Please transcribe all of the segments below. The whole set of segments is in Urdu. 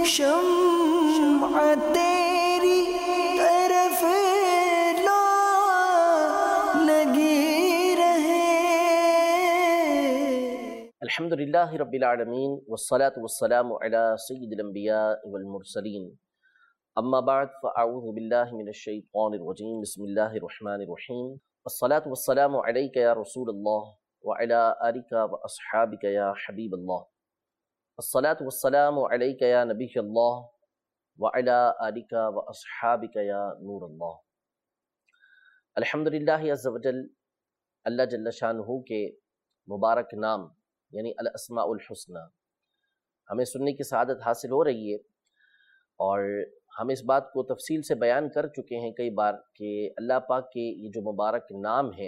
شمع تیری طرف لا لگی رہے۔ الحمدللہ رب العالمین والصلاة والسلام علی سید الانبیاء والمرسلین، اما بعد فاعوذ باللہ من الشیطان الرجیم، بسم اللہ الرحمن الرحیم۔ الصلاة والسلام علیک یا رسول اللہ وعلی آلک واصحابک یا حبیب اللہ۔ الصلاة والسلام علیک یا نبی اللہ وعلی آلک واصحابک یا نور اللہ۔ الحمدللہ عز وجل، اللہ جل شانہ کے مبارک نام یعنی الاسماء الحسنی ہمیں سننے کی سعادت حاصل ہو رہی ہے، اور ہم اس بات کو تفصیل سے بیان کر چکے ہیں کئی بار کہ اللہ پاک کے یہ جو مبارک نام ہیں،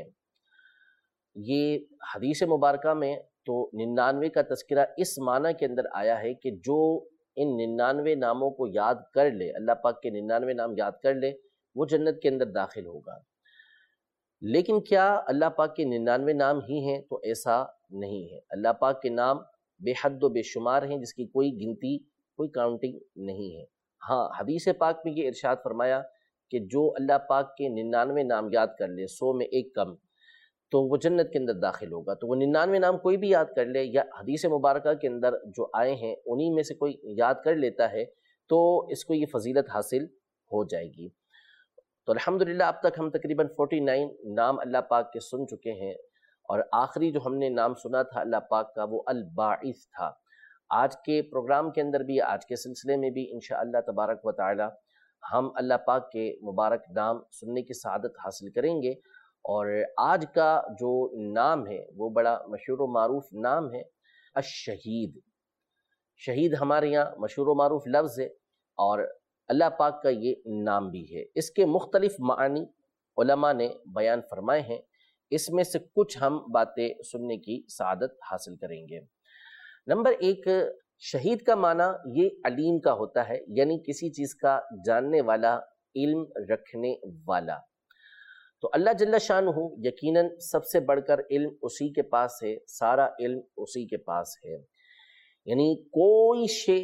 یہ حدیث مبارکہ میں تو 99 کا تذکرہ اس معنی کے اندر آیا ہے کہ جو ان 99 ناموں کو یاد کر لے، اللہ پاک کے 99 نام یاد کر لے، وہ جنت کے اندر داخل ہوگا۔ لیکن کیا اللہ پاک کے 99 نام ہی ہیں؟ تو ایسا نہیں ہے۔ اللہ پاک کے نام بے حد و بے شمار ہیں، جس کی کوئی گنتی، کوئی کاؤنٹنگ نہیں ہے۔ ہاں، حدیث پاک میں یہ ارشاد فرمایا کہ جو اللہ پاک کے 99 نام یاد کر لے، 100 میں ایک کم، تو وہ جنت کے اندر داخل ہوگا۔ تو وہ 99 نام کوئی بھی یاد کر لے، یا حدیث مبارکہ کے اندر جو آئے ہیں انہی میں سے کوئی یاد کر لیتا ہے تو اس کو یہ فضیلت حاصل ہو جائے گی۔ تو الحمدللہ اب تک ہم تقریباً 49 نام اللہ پاک کے سن چکے ہیں، اور آخری جو ہم نے نام سنا تھا اللہ پاک کا وہ الباعث تھا۔ آج کے پروگرام کے اندر بھی، آج کے سلسلے میں بھی انشاءاللہ تبارک و تعالی ہم اللہ پاک کے مبارک نام سننے کی سعادت حاصل کریں گے۔ اور آج کا جو نام ہے وہ بڑا مشہور و معروف نام ہے، الشہید۔ شہید ہمارے یہاں مشہور و معروف لفظ ہے، اور اللہ پاک کا یہ نام بھی ہے۔ اس کے مختلف معنی علماء نے بیان فرمائے ہیں، اس میں سے کچھ ہم باتیں سننے کی سعادت حاصل کریں گے۔ نمبر 1، شہید کا معنی یہ علیم کا ہوتا ہے، یعنی کسی چیز کا جاننے والا، علم رکھنے والا۔ تو اللہ جل شانہ یقیناً سب سے بڑھ کر علم اسی کے پاس ہے، سارا علم اسی کے پاس ہے۔ یعنی کوئی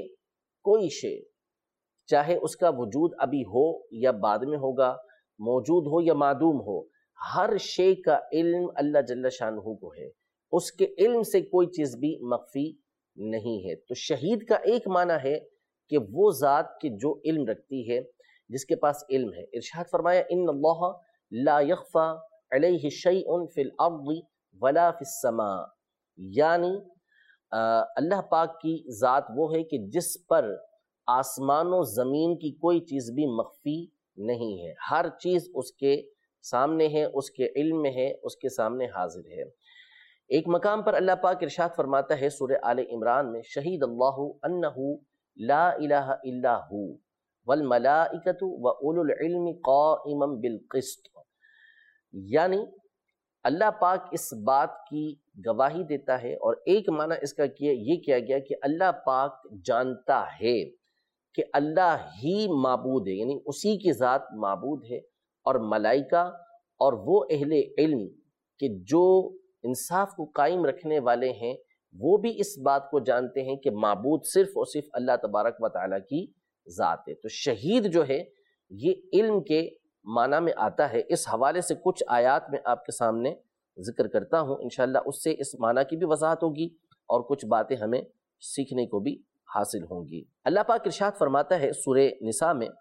شے چاہے اس کا وجود ابھی ہو یا بعد میں ہوگا، موجود ہو یا معدوم ہو، ہر شے کا علم اللہ جل شانہ کو ہے، اس کے علم سے کوئی چیز بھی مخفی نہیں ہے۔ تو شہید کا ایک معنی ہے کہ وہ ذات کہ جو علم رکھتی ہے، جس کے پاس علم ہے۔ ارشاد فرمایا ان اللہ لا یخفی علیہ شیء فی الارض ولا فی السماء، یعنی اللہ پاک کی ذات وہ ہے کہ جس پر آسمان و زمین کی کوئی چیز بھی مخفی نہیں ہے، ہر چیز اس کے سامنے ہے، اس کے علم میں ہے، اس کے سامنے حاضر ہے۔ ایک مقام پر اللہ پاک ارشاد فرماتا ہے سورہ آل عمران میں، شہید اللہ انہ لا الہ الا ہو والملائکۃ واولو العلم قائما بالقسط، یعنی اللہ پاک اس بات کی گواہی دیتا ہے، اور ایک معنی اس کا یہ کیا گیا کہ اللہ پاک جانتا ہے کہ اللہ ہی معبود ہے، یعنی اسی کی ذات معبود ہے، اور ملائکہ اور وہ اہل علم کہ جو انصاف کو قائم رکھنے والے ہیں، وہ بھی اس بات کو جانتے ہیں کہ معبود صرف اور صرف اللہ تبارک و تعالیٰ کی ذات ہے۔ تو شہید جو ہے یہ علم کے معنی میں آتا ہے۔ اس حوالے سے کچھ آیات میں آپ کے سامنے ذکر کرتا ہوں، انشاءاللہ اس سے اس معنی کی بھی وضاحت ہوگی، اور کچھ باتیں ہمیں سیکھنے کو بھی حاصل ہوں گی۔ اللہ پاک ارشاد فرماتا ہے سورہ نساء میں،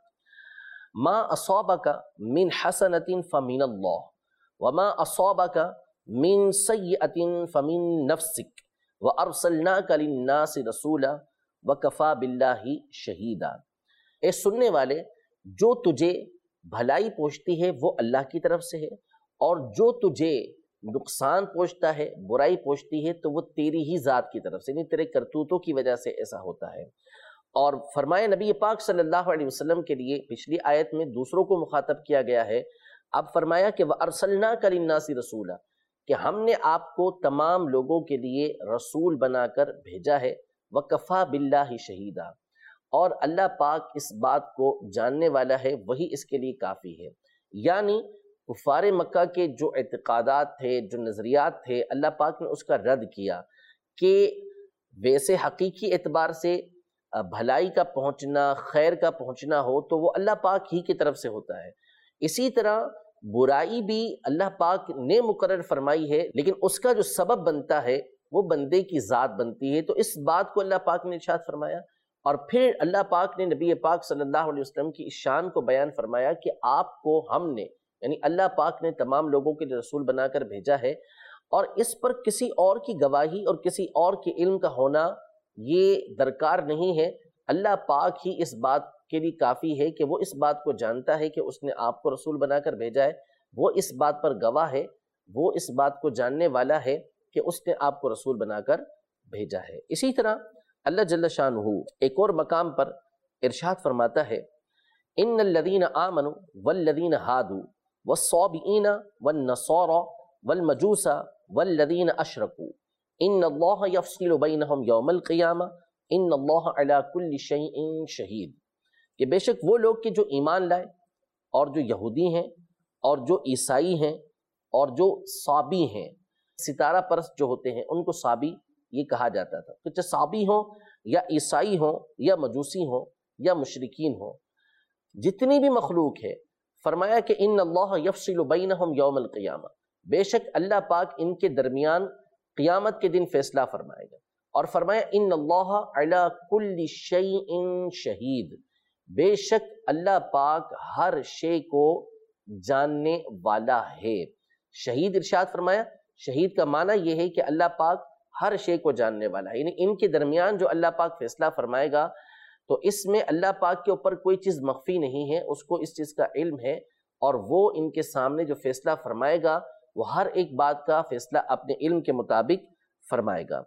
ما اصابک من حسنۃ فمن اللہ وما اصابک من سیئۃ فمن نفسک وارسلناک للناس رسولا وکفی باللہ شہیدا۔ اے سننے والے، جو تجھے بھلائی پہنچتی ہے وہ اللہ کی طرف سے ہے، اور جو تجھے نقصان پہنچتا ہے، برائی پہنچتی ہے، تو وہ تیری ہی ذات کی طرف سے، یعنی تیرے کرتوتوں کی وجہ سے ایسا ہوتا ہے۔ اور فرمائے نبی پاک صلی اللہ علیہ وسلم کے لیے پچھلی آیت میں دوسروں کو مخاطب کیا گیا ہے، اب فرمایا کہ وَأَرْسَلْنَاكَ لِلنَّاسِ رَسُولًا، کہ ہم نے آپ کو تمام لوگوں کے لیے رسول بنا کر بھیجا ہے، وَكَفَى بِاللَّهِ شَهِيدًا، اور اللہ پاک اس بات کو جاننے والا ہے، وہی اس کے لیے کافی ہے۔ یعنی کفار مکہ کے جو اعتقادات تھے، جو نظریات تھے، اللہ پاک نے اس کا رد کیا کہ ویسے حقیقی اعتبار سے بھلائی کا پہنچنا، خیر کا پہنچنا ہو تو وہ اللہ پاک ہی کی طرف سے ہوتا ہے۔ اسی طرح برائی بھی اللہ پاک نے مقرر فرمائی ہے، لیکن اس کا جو سبب بنتا ہے وہ بندے کی ذات بنتی ہے۔ تو اس بات کو اللہ پاک نے ارشاد فرمایا، اور پھر اللہ پاک نے نبی پاک صلی اللہ علیہ وسلم کی اس شان کو بیان فرمایا کہ آپ کو ہم نے، یعنی اللہ پاک نے تمام لوگوں کے لیے رسول بنا کر بھیجا ہے، اور اس پر کسی اور کی گواہی اور کسی اور کے علم کا ہونا یہ درکار نہیں ہے۔ اللہ پاک ہی اس بات کے لیے کافی ہے کہ وہ اس بات کو جانتا ہے کہ اس نے آپ کو رسول بنا کر بھیجا ہے، وہ اس بات پر گواہ ہے، وہ اس بات کو جاننے والا ہے کہ اس نے آپ کو رسول بنا کر بھیجا ہے۔ اسی طرح اللہ جل شانہ ایک اور مقام پر ارشاد فرماتا ہے، ان الذین آمنوا والذین ہادوا والصابئین والنصارى والمجوس والذین اشرکوا ان اللہ یفصل بینہم یوم القیامہ ان اللہ علی کل شیء شہید، کہ بے شک وہ لوگ کہ جو ایمان لائے اور جو یہودی ہیں اور جو عیسائی ہیں اور جو صابی ہیں، ستارہ پرست جو ہوتے ہیں ان کو صابی یہ کہا جاتا تھا، تو چاہے صابی ہوں یا عیسائی ہوں یا مجوسی ہوں یا مشرکین ہوں، جتنی بھی مخلوق ہے، فرمایا کہ ان اللہ یفصل بینہم یوم القیامہ، بے شک اللہ پاک ان کے درمیان قیامت کے دن فیصلہ فرمائے گا، اور فرمایا ان اللہ علی کل شیء شہید، بے شک اللہ پاک ہر شے کو جاننے والا ہے۔ شہید ارشاد فرمایا، شہید کا معنی یہ ہے کہ اللہ پاک ہر شے کو جاننے والا ہے، یعنی ان کے درمیان جو اللہ پاک فیصلہ فرمائے گا تو اس میں اللہ پاک کے اوپر کوئی چیز مخفی نہیں ہے، اس کو اس چیز کا علم ہے، اور وہ ان کے سامنے جو فیصلہ فرمائے گا وہ ہر ایک بات کا فیصلہ اپنے علم کے مطابق فرمائے گا۔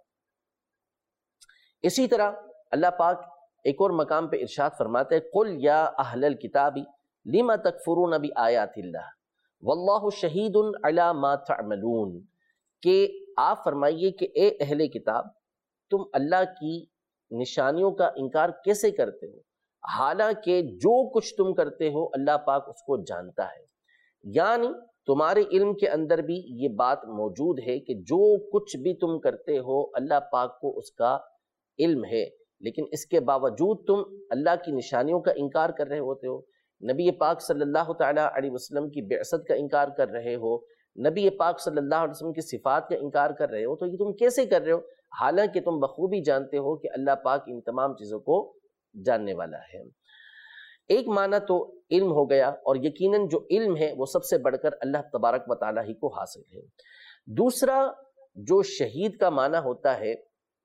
اسی طرح اللہ پاک ایک اور مقام پہ ارشاد فرماتے ہیں، قل یا اہل الکتاب لم تکفرون بآیات اللہ واللہ شہید علی ما تعملون، کہ آپ فرمائیے کہ اے اہل کتاب، تم اللہ کی نشانیوں کا انکار کیسے کرتے ہو، حالانکہ جو کچھ تم کرتے ہو اللہ پاک اس کو جانتا ہے۔ یعنی تمہارے علم کے اندر بھی یہ بات موجود ہے کہ جو کچھ بھی تم کرتے ہو اللہ پاک کو اس کا علم ہے، لیکن اس کے باوجود تم اللہ کی نشانیوں کا انکار کر رہے ہوتے ہو، نبی پاک صلی اللہ تعالیٰ علیہ وسلم کی بعثت کا انکار کر رہے ہو، نبی پاک صلی اللہ علیہ وسلم کی صفات کا انکار کر رہے ہو، تو یہ تم کیسے کر رہے ہو، حالانکہ تم بخوبی جانتے ہو کہ اللہ پاک ان تمام چیزوں کو جاننے والا ہے۔ ایک معنی تو علم ہو گیا، اور یقیناً جو علم ہے وہ سب سے بڑھ کر اللہ تبارک و تعالیٰ ہی کو حاصل ہے۔ دوسرا جو شہید کا معنی ہوتا ہے،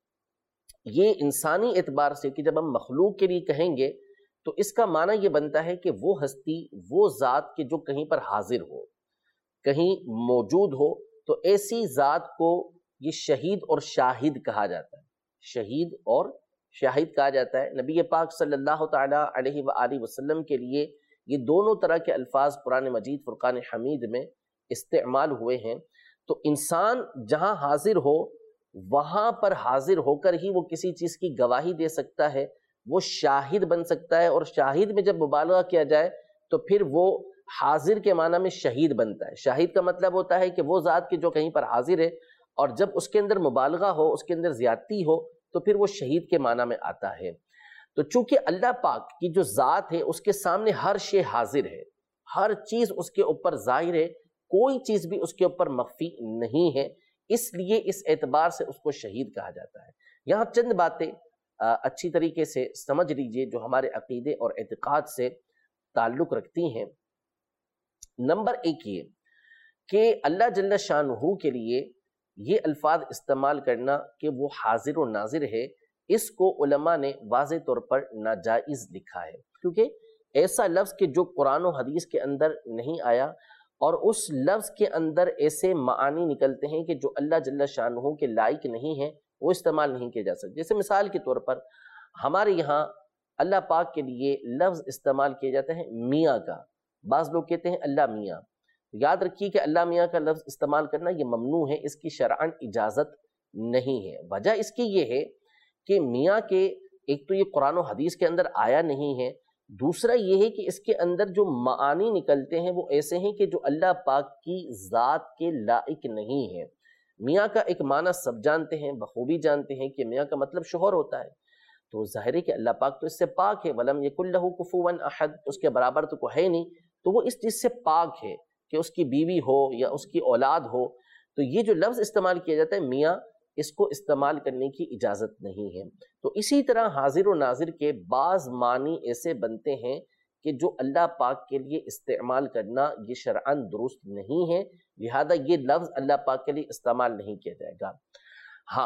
یہ انسانی اعتبار سے کہ جب ہم مخلوق کے لیے کہیں گے تو اس کا معنی یہ بنتا ہے کہ وہ ہستی، وہ ذات کہ جو کہیں پر حاضر ہو، کہیں موجود ہو، تو ایسی ذات کو یہ شہید اور شاہد کہا جاتا ہے، شہید اور شاہد کہا جاتا ہے۔ نبی پاک صلی اللہ تعالیٰ علیہ وآلہ وسلم کے لیے یہ دونوں طرح کے الفاظ قرآن مجید فرقان حمید میں استعمال ہوئے ہیں۔ تو انسان جہاں حاضر ہو وہاں پر حاضر ہو کر ہی وہ کسی چیز کی گواہی دے سکتا ہے، وہ شاہد بن سکتا ہے، اور شاہد میں جب مبالغہ کیا جائے تو پھر وہ حاضر کے معنی میں شہید بنتا ہے۔ شاہد کا مطلب ہوتا ہے کہ وہ ذات کہ جو کہیں پر حاضر ہے، اور جب اس کے اندر مبالغہ ہو، اس کے اندر زیادتی ہو، تو پھر وہ شہید کے معنی میں آتا ہے۔ تو چونکہ اللہ پاک کی جو ذات ہے اس کے سامنے ہر شے حاضر ہے، ہر چیز اس کے اوپر ظاہر ہے، کوئی چیز بھی اس کے اوپر مخفی نہیں ہے، اس لیے اس اعتبار سے اس کو شہید کہا جاتا ہے۔ یہاں چند باتیں اچھی طریقے سے سمجھ لیجئے جو ہمارے عقیدے اور اعتقاد سے تعلق رکھتی ہیں۔ نمبر ایک یہ کہ اللہ جل شانہ کے لیے یہ الفاظ استعمال کرنا کہ وہ حاضر و ناظر ہے، اس کو علماء نے واضح طور پر ناجائز لکھا ہے، کیونکہ ایسا لفظ کہ جو قرآن و حدیث کے اندر نہیں آیا، اور اس لفظ کے اندر ایسے معانی نکلتے ہیں کہ جو اللہ جل شانہ کے لائق نہیں ہیں، وہ استعمال نہیں کیے جا سکتے۔ جیسے مثال کے طور پر ہمارے یہاں اللہ پاک کے لیے لفظ استعمال کیا جاتا ہے میاں کا، بعض لوگ کہتے ہیں اللہ میاں۔ یاد رکھیے کہ اللہ میاں کا لفظ استعمال کرنا یہ ممنوع ہے، اس کی شرعاً اجازت نہیں ہے۔ وجہ اس کی یہ ہے کہ میاں کے ایک تو یہ قرآن و حدیث کے اندر آیا نہیں ہے، دوسرا یہ ہے کہ اس کے اندر جو معانی نکلتے ہیں وہ ایسے ہیں کہ جو اللہ پاک کی ذات کے لائق نہیں ہے۔ میاں کا ایک معنی سب جانتے ہیں، بخوبی جانتے ہیں کہ میاں کا مطلب شوہر ہوتا ہے، تو ظاہر ہے کہ اللہ پاک تو اس سے پاک ہے، وَلَمْ يَكُنْ لَهُ كُفُوًا أَحَدٌ، اس کے برابر تو کوئی ہے نہیں، تو وہ اس چیز سے پاک ہے کہ اس کی بیوی ہو یا اس کی اولاد ہو۔ تو یہ جو لفظ استعمال کیا جاتا ہے میاں، اس کو استعمال کرنے کی اجازت نہیں ہے۔ تو اسی طرح حاضر و ناظر کے بعض معنی ایسے بنتے ہیں کہ جو اللہ پاک کے لیے استعمال کرنا یہ شرعاً درست نہیں ہے، لہذا یہ لفظ اللہ پاک کے لیے استعمال نہیں کیا جائے گا۔ ہاں،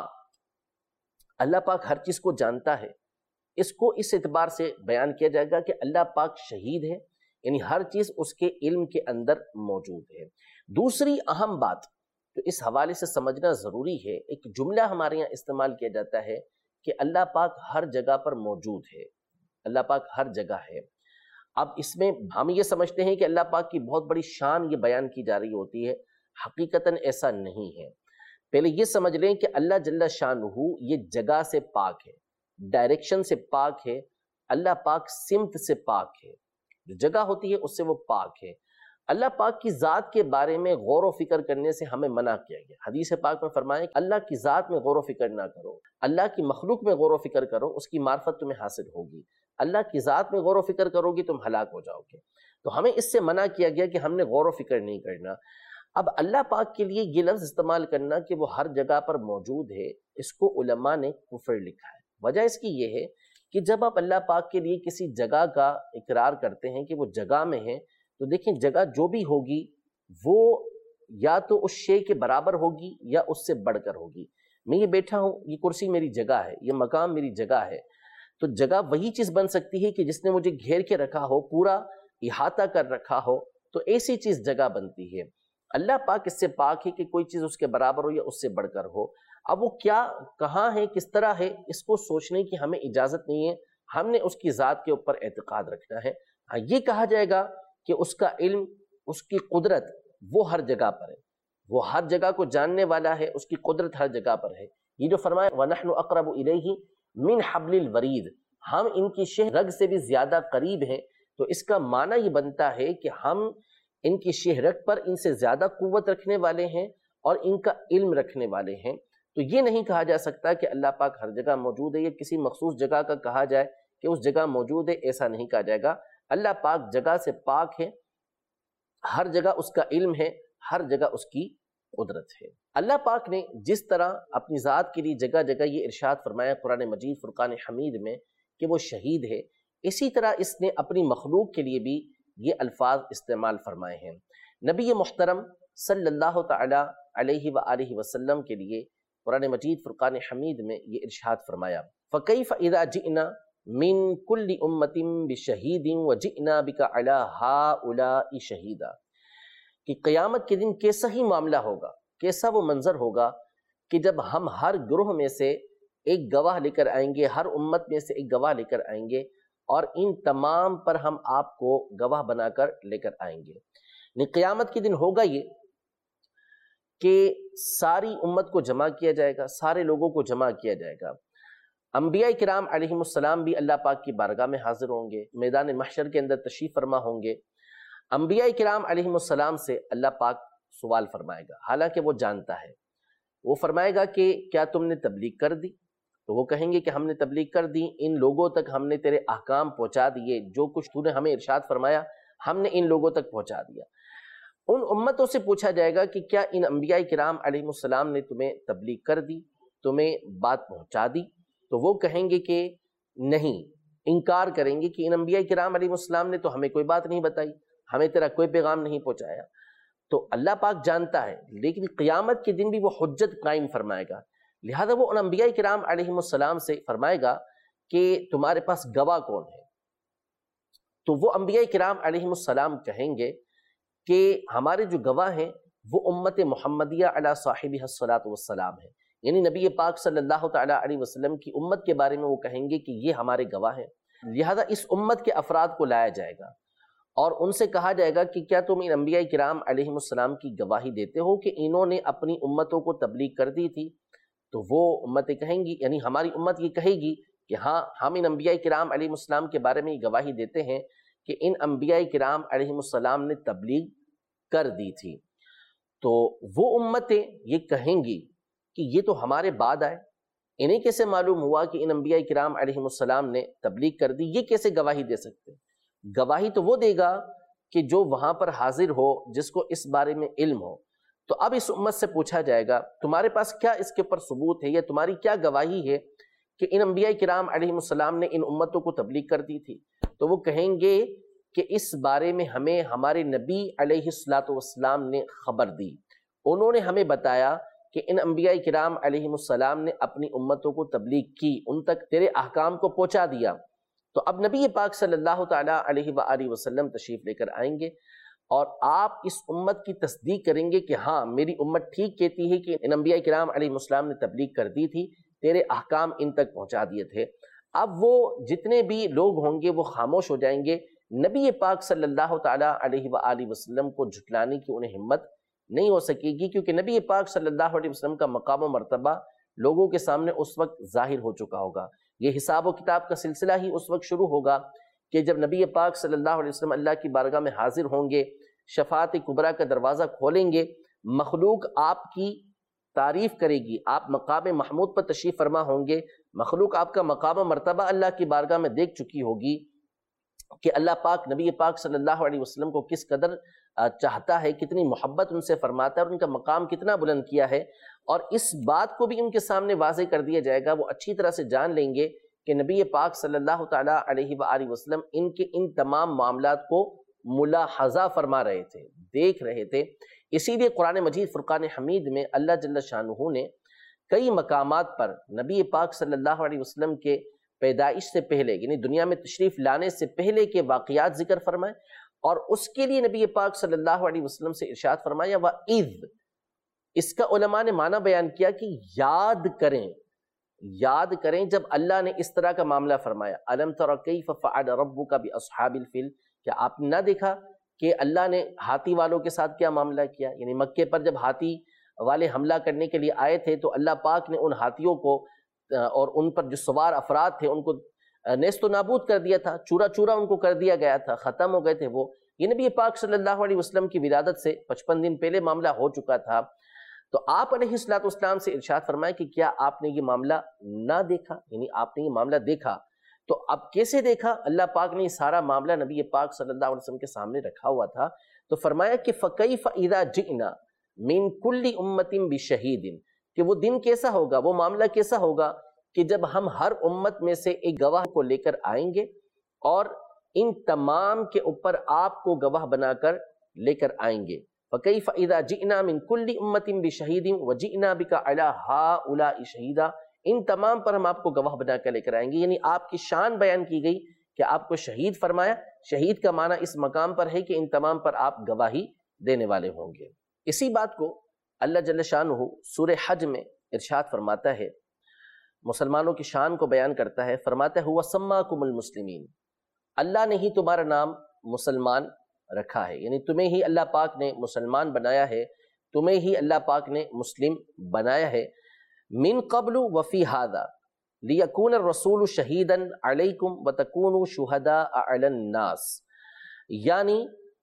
اللہ پاک ہر چیز کو جانتا ہے، اس کو اس اعتبار سے بیان کیا جائے گا کہ اللہ پاک شہید ہے، یعنی ہر چیز اس کے علم کے اندر موجود ہے۔ دوسری اہم بات تو اس حوالے سے سمجھنا ضروری ہے، ایک جملہ ہمارے یہاں استعمال کیا جاتا ہے کہ اللہ پاک ہر جگہ پر موجود ہے، اللہ پاک ہر جگہ ہے۔ اب اس میں ہم یہ سمجھتے ہیں کہ اللہ پاک کی بہت بڑی شان یہ بیان کی جا رہی ہوتی ہے، حقیقتاً ایسا نہیں ہے۔ پہلے یہ سمجھ لیں کہ اللہ جل شانہ یہ جگہ سے پاک ہے، ڈائریکشن سے پاک ہے، اللہ پاک سمت سے پاک ہے، جو جگہ ہوتی ہے اس سے وہ پاک ہے۔ اللہ پاک کی ذات کے بارے میں غور و فکر کرنے سے ہمیں منع کیا گیا۔ حدیث پاک میں فرمائیں کہ اللہ کی ذات میں غور و فکر نہ کرو، اللہ کی مخلوق میں غور و فکر کرو، اس کی معرفت تمہیں حاصل ہوگی۔ اللہ کی ذات میں غور و فکر کرو گی تم ہلاک ہو جاؤ گے۔ تو ہمیں اس سے منع کیا گیا کہ ہم نے غور و فکر نہیں کرنا۔ اب اللہ پاک کے لیے یہ لفظ استعمال کرنا کہ وہ ہر جگہ پر موجود ہے، اس کو علماء نے کفر لکھا ہے۔ وجہ اس کی یہ ہے کہ جب آپ اللہ پاک کے لیے کسی جگہ کا اقرار کرتے ہیں کہ وہ جگہ میں ہے، تو دیکھیں جگہ جو بھی ہوگی وہ یا تو اس شے کے برابر ہوگی یا اس سے بڑھ کر ہوگی۔ میں یہ بیٹھا ہوں، یہ کرسی میری جگہ ہے، یہ مقام میری جگہ ہے، تو جگہ وہی چیز بن سکتی ہے کہ جس نے مجھے گھیر کے رکھا ہو، پورا احاطہ کر رکھا ہو، تو ایسی چیز جگہ بنتی ہے۔ اللہ پاک اس سے پاک ہے کہ کوئی چیز اس کے برابر ہو یا اس سے بڑھ کر ہو۔ اب وہ کیا، کہاں ہے، کس طرح ہے، اس کو سوچنے کی ہمیں اجازت نہیں ہے، ہم نے اس کی ذات کے اوپر اعتقاد رکھنا ہے۔ ہاں، یہ کہا جائے گا کہ اس کا علم، اس کی قدرت وہ ہر جگہ پر ہے، وہ ہر جگہ کو جاننے والا ہے، اس کی قدرت ہر جگہ پر ہے۔ یہ جو فرمایا وَنَحْنُ أَقْرَبُ إِلَيْهِ مِنْ حَبْلِ الْوَرِيدِ، ہم ان کی شہ رگ سے بھی زیادہ قریب ہیں، تو اس کا معنی یہ بنتا ہے کہ ہم ان کی شہ رگ پر ان سے زیادہ قوت رکھنے والے ہیں اور ان کا علم رکھنے والے ہیں۔ تو یہ نہیں کہا جا سکتا کہ اللہ پاک ہر جگہ موجود ہے، یا کسی مخصوص جگہ کا کہا جائے کہ اس جگہ موجود ہے، ایسا نہیں کہا جائے گا۔ اللہ پاک جگہ سے پاک ہے، ہر جگہ اس کا علم ہے، ہر جگہ اس کی قدرت ہے۔ اللہ پاک نے جس طرح اپنی ذات کے لیے جگہ جگہ یہ ارشاد فرمایا قرآن مجید فرقان حمید میں کہ وہ شہید ہے، اسی طرح اس نے اپنی مخلوق کے لیے بھی یہ الفاظ استعمال فرمائے ہیں۔ نبی محترم صلی اللہ تعالی علیہ وآلہ وسلم کے لیے قرآن مجید فرقان حمید میں یہ ارشاد فرمایا فَكَيْفَ إِذَا جِئْنَا مِن كُلِّ أُمَّةٍ بِشَهِيدٍ وَجِئْنَا بِكَ عَلَى هَؤُلَاءِ شَهِيدًا، کہ قیامت کے دن کیسا ہی معاملہ ہوگا، کیسا وہ منظر ہوگا کہ جب ہم ہر گروہ میں سے ایک گواہ لے کر آئیں گے، ہر امت میں سے ایک گواہ لے کر آئیں گے، اور ان تمام پر ہم آپ کو گواہ بنا کر لے کر آئیں گے۔ یعنی قیامت کے دن ہوگا یہ کہ ساری امت کو جمع کیا جائے گا، سارے لوگوں کو جمع کیا جائے گا۔ انبیاء کرام علیہم السلام بھی اللہ پاک کی بارگاہ میں حاضر ہوں گے، میدان محشر کے اندر تشریف فرما ہوں گے۔ انبیاء کرام علیہم السلام سے اللہ پاک سوال فرمائے گا، حالانکہ وہ جانتا ہے۔ وہ فرمائے گا کہ کیا تم نے تبلیغ کر دی؟ تو وہ کہیں گے کہ ہم نے تبلیغ کر دی، ان لوگوں تک ہم نے تیرے احکام پہنچا دیے، جو کچھ تو نے ہمیں ارشاد فرمایا ہم نے ان لوگوں تک پہنچا دیا۔ ان امتوں سے پوچھا جائے گا کہ کیا ان انبیاء کرام علیہ السلام نے تمہیں تبلیغ کر دی، تمہیں بات پہنچا دی؟ تو وہ کہیں گے کہ نہیں، انکار کریں گے کہ ان انبیاء کرام علیہ السلام نے تو ہمیں کوئی بات نہیں بتائی، ہمیں تیرا کوئی پیغام نہیں پہنچایا۔ تو اللہ پاک جانتا ہے، لیکن قیامت کے دن بھی وہ حجت قائم فرمائے گا، لہذا وہ ان انبیاء کرام علیہ السلام سے فرمائے گا کہ تمہارے پاس گواہ کون ہے؟ تو وہ انبیاء کرام علیہ السلام کہیں گے کہ ہمارے جو گواہ ہیں وہ امت محمدیہ علی صاحبہ الصلاۃ والسلام ہے، یعنی نبی پاک صلی اللہ تعالیٰ علیہ وسلم کی امت کے بارے میں وہ کہیں گے کہ یہ ہمارے گواہ ہیں۔ لہذا اس امت کے افراد کو لایا جائے گا اور ان سے کہا جائے گا کہ کیا تم ان انبیاء کرام علیہ السلام کی گواہی دیتے ہو کہ انہوں نے اپنی امتوں کو تبلیغ کر دی تھی؟ تو وہ امتیں کہیں گی، یعنی ہماری امت یہ کہے گی کہ ہاں، ہم ان انبیاء کرام علیہ السلام کے بارے میں یہ گواہی دیتے ہیں کہ ان انبیاء کرام علیہ السلام نے تبلیغ کر دی تھی۔ تو وہ امتیں یہ کہیں گی کہ یہ تو ہمارے بعد آئے، انہیں کیسے معلوم ہوا کہ ان انبیاء کرام علیہم السلام نے تبلیغ کر دی؟ یہ کیسے گواہی دے سکتے؟ گواہی تو وہ دے گا کہ جو وہاں پر حاضر ہو، جس کو اس بارے میں علم ہو۔ تو اب اس امت سے پوچھا جائے گا تمہارے پاس کیا اس کے اوپر ثبوت ہے یا تمہاری کیا گواہی ہے کہ ان انبیاء کرام علیہم السلام نے ان امتوں کو تبلیغ کر دی تھی؟ تو وہ کہیں گے کہ اس بارے میں ہمیں ہمارے نبی علیہ السلام نے خبر دی، انہوں نے ہمیں بتایا کہ ان انبیاء کرام علیہم السلام نے اپنی امتوں کو تبلیغ کی، ان تک تیرے احکام کو پہنچا دیا۔ تو اب نبی پاک صلی اللہ تعالیٰ علیہ وآلہ وسلم تشریف لے کر آئیں گے اور آپ اس امت کی تصدیق کریں گے کہ ہاں میری امت ٹھیک کہتی ہے کہ ان انبیاء کرام علیہ السلام نے تبلیغ کر دی تھی، تیرے احکام ان تک پہنچا دیے تھے۔ اب وہ جتنے بھی لوگ ہوں گے وہ خاموش ہو جائیں گے، نبی پاک صلی اللہ تعالیٰ علیہ وآلہ وسلم کو جھٹلانے کی انہیں ہمت نہیں ہو سکے گی، کیونکہ نبی پاک صلی اللہ علیہ وسلم کا مقام و مرتبہ لوگوں کے سامنے اس وقت ظاہر ہو چکا ہوگا۔ یہ حساب و کتاب کا سلسلہ ہی اس وقت شروع ہوگا کہ جب نبی پاک صلی اللہ علیہ وسلم اللہ کی بارگاہ میں حاضر ہوں گے، شفاعت کبریٰ کا دروازہ کھولیں گے، مخلوق آپ کی تعریف کرے گی، آپ مقام محمود پر تشریف فرما ہوں گے، مخلوق آپ کا مقام و مرتبہ اللہ کی بارگاہ میں دیکھ چکی ہوگی کہ اللہ پاک نبی پاک صلی اللہ علیہ وسلم کو کس قدر چاہتا ہے، کتنی محبت ان سے فرماتا ہے اور ان کا مقام کتنا بلند کیا ہے، اور اس بات کو بھی ان کے سامنے واضح کر دیا جائے گا۔ وہ اچھی طرح سے جان لیں گے کہ نبی پاک صلی اللہ تعالیٰ علیہ وآلہ وسلم ان کے ان تمام معاملات کو ملاحظہ فرما رہے تھے، دیکھ رہے تھے۔ اسی لیے قرآن مجید فرقان حمید میں اللہ جل شانہ نے کئی مقامات پر نبی پاک صلی اللہ علیہ وسلم کے پیدائش سے پہلے، یعنی دنیا میں تشریف لانے سے پہلے کے واقعات ذکر فرمائے، اور اس کے لیے نبی پاک صلی اللہ علیہ وسلم سے ارشاد فرمایا وَإِذْ، اس کا علماء نے معنی بیان کیا کہ یاد کریں جب اللہ نے اس طرح کا معاملہ فرمایا۔ أَلَمْ تَرَ كَيْفَ فَعَلَ رَبُّكَ بِأَصْحَابِ الْفِيلِ، کیا آپ نے نہ دیکھا کہ اللہ نے ہاتھی والوں کے ساتھ کیا معاملہ کیا؟ یعنی مکے پر جب ہاتھی والے حملہ کرنے کے لیے آئے تھے تو اللہ پاک نے ان ہاتھیوں کو اور ان پر جو سوار افراد تھے ان کو نیست و نابود کر دیا تھا، چورا چورا ان کو کر دیا گیا تھا، ختم ہو گئے تھے وہ۔ یہ نبی پاک صلی اللہ علیہ وسلم کی ولادت سے 55 دن پہلے معاملہ ہو چکا تھا۔ تو آپ علیہ السلام سے ارشاد فرمائے کہ کیا آپ نے یہ معاملہ نہ دیکھا؟ یعنی آپ نے یہ معاملہ دیکھا، تو اب کیسے دیکھا؟ اللہ پاک نے یہ سارا معاملہ نبی پاک صلی اللہ علیہ وسلم کے سامنے رکھا ہوا تھا، تو فرمایا کہ فَكَيْفَ إِذَا جِئْنَا مِن كُلِّ أُمَّةٍ بِشَهِيدٍ، کہ وہ دن کیسا ہوگا، وہ معاملہ کیسا ہوگا کہ جب ہم ہر امت میں سے ایک گواہ کو لے کر آئیں گے اور ان تمام کے اوپر آپ کو گواہ بنا کر لے کر آئیں گے۔ فَكَيْفَ إِذَا جِئْنَا مِن كُلِّ أُمَّةٍ بِشَهِيدٍ وَجِئْنَا بِكَ عَلَى هَؤُلَاءِ شَهِيدًا، ان تمام پر ہم آپ کو گواہ بنا کر لے کر آئیں گے۔ یعنی آپ کی شان بیان کی گئی کہ آپ کو شہید فرمایا۔ شہید کا معنی اس مقام پر ہے کہ ان تمام پر آپ گواہی دینے والے ہوں گے۔ اسی بات کو اللہ جل شانہ سورہ حج میں ارشاد فرماتا ہے، مسلمانوں کی شان کو بیان کرتا ہے، فرماتا ہے هُوَ سَمَّاكُمُ الْمُسْلِمِينَ، اللہ نے ہی تمہارا نام مسلمان رکھا ہے، یعنی تمہیں ہی اللہ پاک نے مسلمان بنایا ہے، تمہیں ہی اللہ پاک نے مسلم بنایا ہے۔ من قبل وفی هذا لیکون الرسول شہیدا علیکم وتکونوا شہداء علی الناس، یعنی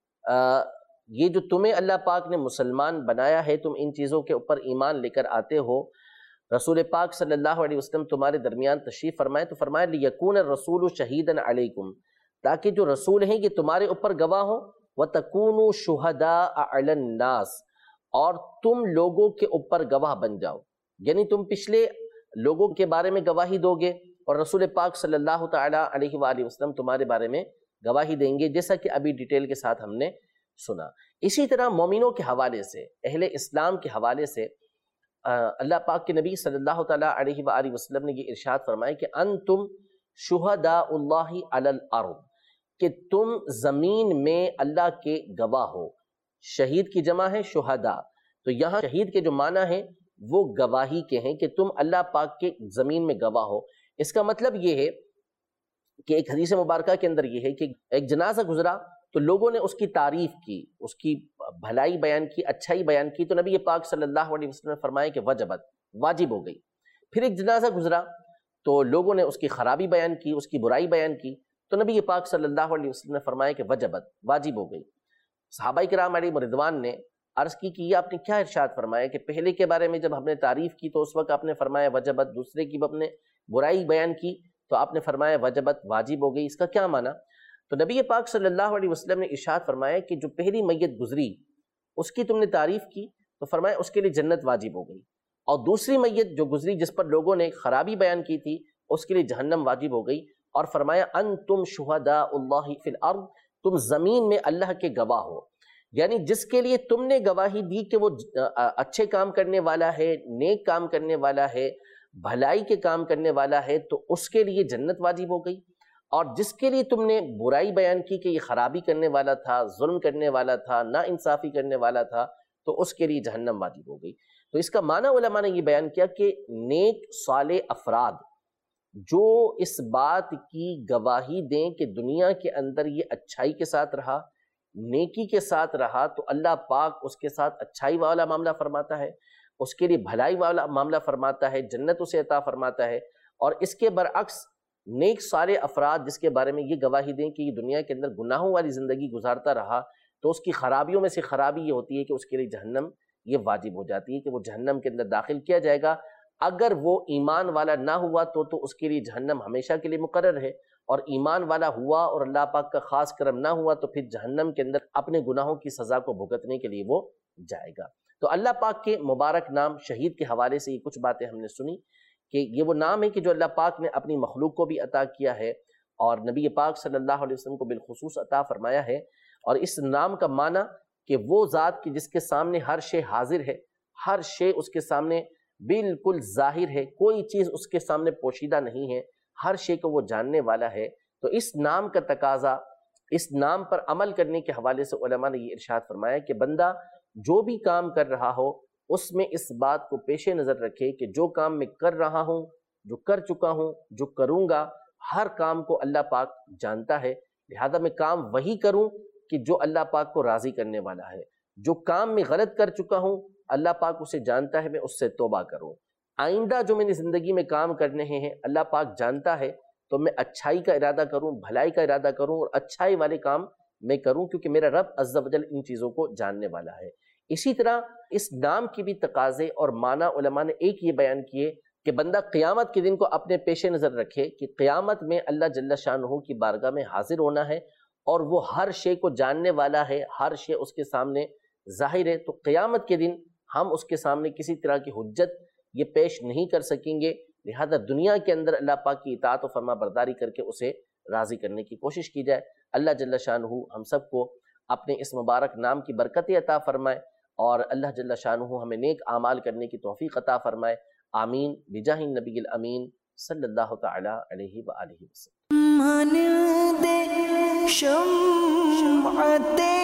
یہ جو تمہیں اللہ پاک نے مسلمان بنایا ہے، تم ان چیزوں کے اوپر ایمان لے کر آتے ہو، رسول پاک صلی اللہ علیہ وسلم تمہارے درمیان تشریف فرمائے، تو فرمایا لیکون الرسول شہیدا علیکم، تاکہ جو رسول ہیں یہ تمہارے اوپر گواہ ہوں، وتکونوا شہداء علی الناس، اور تم لوگوں کے اوپر گواہ بن جاؤ، یعنی تم پچھلے لوگوں کے بارے میں گواہی دو گے اور رسول پاک صلی اللہ تعالیٰ علیہ وآلہ وسلم تمہارے بارے میں گواہی دیں گے، جیسا کہ ابھی ڈیٹیل کے ساتھ ہم نے سنا۔ اسی طرح مومنوں کے حوالے سے، اہل اسلام کے حوالے سے اللہ پاک کے نبی صلی اللہ تعالیٰ علیہ وآلہ وسلم نے یہ ارشاد فرمایا کہ انتم شہداء اللہ علی الارض، کہ تم زمین میں اللہ کے گواہ ہو۔ شہید کی جمع ہے شہداء، تو یہاں شہید کے جو معنی ہیں وہ گواہی کے ہیں کہ تم اللہ پاک کے زمین میں گواہ ہو۔ اس کا مطلب یہ ہے کہ ایک حدیث مبارکہ کے اندر یہ ہے کہ ایک جنازہ گزرا تو لوگوں نے اس کی تعریف کی، اس کی بھلائی بیان کی، اچھائی بیان کی، تو نبی پاک صلی اللہ علیہ وسلم نے فرمایا کہ وجبت، واجب ہو گئی۔ پھر ایک جنازہ گزرا تو لوگوں نے اس کی خرابی بیان کی، اس کی برائی بیان کی، تو نبی پاک صلی اللہ علیہ وسلم نے فرمایا کہ وجبت، واجب ہو گئی۔ صحابہ کرام علیہم رضوان نے عرض کی کہ یہ آپ نے کیا ارشاد فرمایا کہ پہلے کے بارے میں جب ہم نے تعریف کی تو اس وقت آپ نے فرمایا وجبت، دوسرے کی آپ نے برائی بیان کی تو آپ نے فرمایا وجبت، واجب ہو گئی، اس کا کیا معنی؟ تو نبی پاک صلی اللہ علیہ وسلم نے ارشاد فرمایا کہ جو پہلی میت گزری اس کی تم نے تعریف کی تو فرمایا اس کے لیے جنت واجب ہو گئی، اور دوسری میت جو گزری جس پر لوگوں نے خرابی بیان کی تھی اس کے لیے جہنم واجب ہو گئی، اور فرمایا انتم شہداء اللہ فی الارض، تم زمین میں اللہ کے گواہ ہو، یعنی جس کے لیے تم نے گواہی دی کہ وہ اچھے کام کرنے والا ہے، نیک کام کرنے والا ہے، بھلائی کے کام کرنے والا ہے، تو اس کے لیے جنت واجب ہو گئی، اور جس کے لیے تم نے برائی بیان کی کہ یہ خرابی کرنے والا تھا، ظلم کرنے والا تھا، نا انصافی کرنے والا تھا، تو اس کے لیے جہنم واجب ہو گئی۔ تو اس کا معنی علماء نے یہ بیان کیا کہ نیک صالح افراد جو اس بات کی گواہی دیں کہ دنیا کے اندر یہ اچھائی کے ساتھ رہا، نیکی کے ساتھ رہا، تو اللہ پاک اس کے ساتھ اچھائی والا معاملہ فرماتا ہے، اس کے لیے بھلائی والا معاملہ فرماتا ہے، جنت اسے عطا فرماتا ہے، اور اس کے برعکس نیک سارے افراد جس کے بارے میں یہ گواہی دیں کہ یہ دنیا کے اندر گناہوں والی زندگی گزارتا رہا، تو اس کی خرابیوں میں سے خرابی یہ ہوتی ہے کہ اس کے لیے جہنم یہ واجب ہو جاتی ہے کہ وہ جہنم کے اندر داخل کیا جائے گا۔ اگر وہ ایمان والا نہ ہوا تو اس کے لیے جہنم ہمیشہ کے لیے مقرر ہے، اور ایمان والا ہوا اور اللہ پاک کا خاص کرم نہ ہوا تو پھر جہنم کے اندر اپنے گناہوں کی سزا کو بھگتنے کے لیے وہ جائے گا۔ تو اللہ پاک کے مبارک نام شہید کے حوالے سے یہ کچھ باتیں ہم نے سنی کہ یہ وہ نام ہے کہ جو اللہ پاک نے اپنی مخلوق کو بھی عطا کیا ہے، اور نبی پاک صلی اللہ علیہ وسلم کو بالخصوص عطا فرمایا ہے، اور اس نام کا معنی کہ وہ ذات کی جس کے سامنے ہر شے حاضر ہے، ہر شے اس کے سامنے بالکل ظاہر ہے، کوئی چیز اس کے سامنے پوشیدہ نہیں ہے، ہر شے کو وہ جاننے والا ہے۔ تو اس نام کا تقاضا، اس نام پر عمل کرنے کے حوالے سے علماء نے یہ ارشاد فرمایا کہ بندہ جو بھی کام کر رہا ہو اس میں اس بات کو پیش نظر رکھے کہ جو کام میں کر رہا ہوں، جو کر چکا ہوں، جو کروں گا، ہر کام کو اللہ پاک جانتا ہے، لہذا میں کام وہی کروں کہ جو اللہ پاک کو راضی کرنے والا ہے۔ جو کام میں غلط کر چکا ہوں اللہ پاک اسے جانتا ہے، میں اس سے توبہ کروں۔ آئندہ جو میں نے زندگی میں کام کرنے ہیں اللہ پاک جانتا ہے، تو میں اچھائی کا ارادہ کروں، بھلائی کا ارادہ کروں، اور اچھائی والے کام میں کروں، کیونکہ میرا رب عز و جل ان چیزوں کو جاننے والا ہے۔ اسی طرح اس نام کی بھی تقاضے اور معنی علماء نے ایک یہ بیان کیے کہ بندہ قیامت کے دن کو اپنے پیش نظر رکھے کہ قیامت میں اللہ جل شانہ کی بارگاہ میں حاضر ہونا ہے، اور وہ ہر شے کو جاننے والا ہے، ہر شے اس کے سامنے ظاہر ہے، تو قیامت کے دن ہم اس کے سامنے کسی طرح کی حجت یہ پیش نہیں کر سکیں گے، لہذا دنیا کے اندر اللہ پاک کی اطاعت و فرما برداری کر کے اسے راضی کرنے کی کوشش کی جائے۔ اللہ جل شانہ ہم سب کو اپنے اس مبارک نام کی برکت عطا فرمائے، اور اللہ جل شانہ ہمیں نیک اعمال کرنے کی توفیق عطا فرمائے۔ آمین بجاہ النبی الامین صلی اللہ تعالی علیہ وآلہ وسلم۔ مانندے شمع